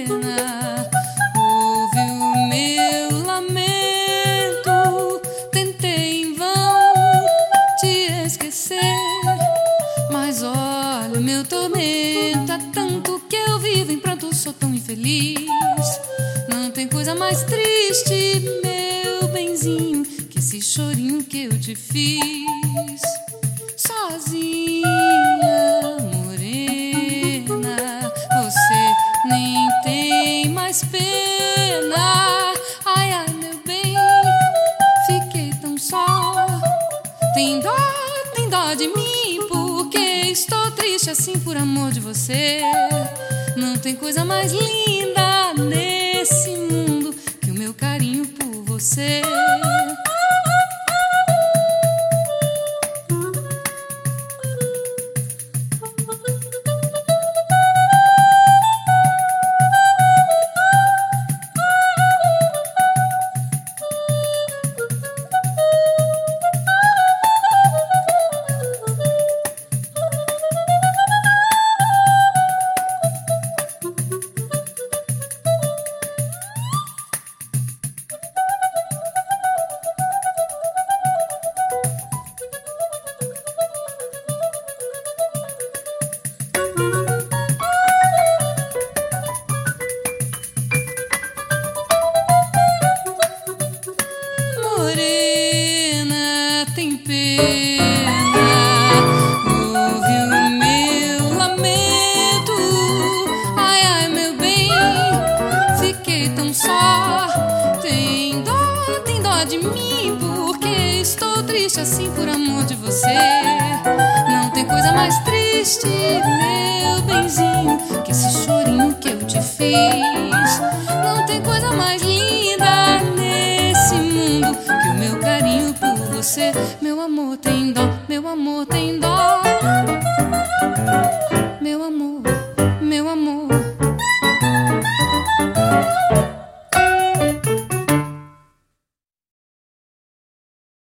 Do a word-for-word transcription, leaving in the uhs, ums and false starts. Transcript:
morena, ouve o meu lamento. Tentei em vão te esquecer, mas olha o meu tormento. Há tanto que eu vivo em pranto, sou tão infeliz. Não tem coisa mais triste, meu benzinho, que esse chorinho que eu te fiz. Sozinha, morena, você nem tem mais pena. Ai, ai, meu bem, fiquei tão só. Tem dó, tem dó de mim, porque estou triste assim por amor de você. Não tem coisa mais linda nesse mundo que o meu carinho por você. Morena, tem pena, ouve o meu lamento. Ai, ai, meu bem, fiquei tão só. Tem dó, tem dó de mim, porque estou triste assim por amor de você. Não tem coisa mais triste, meu benzinho, que esse chorinho que eu te fiz. Não tem coisa mais linda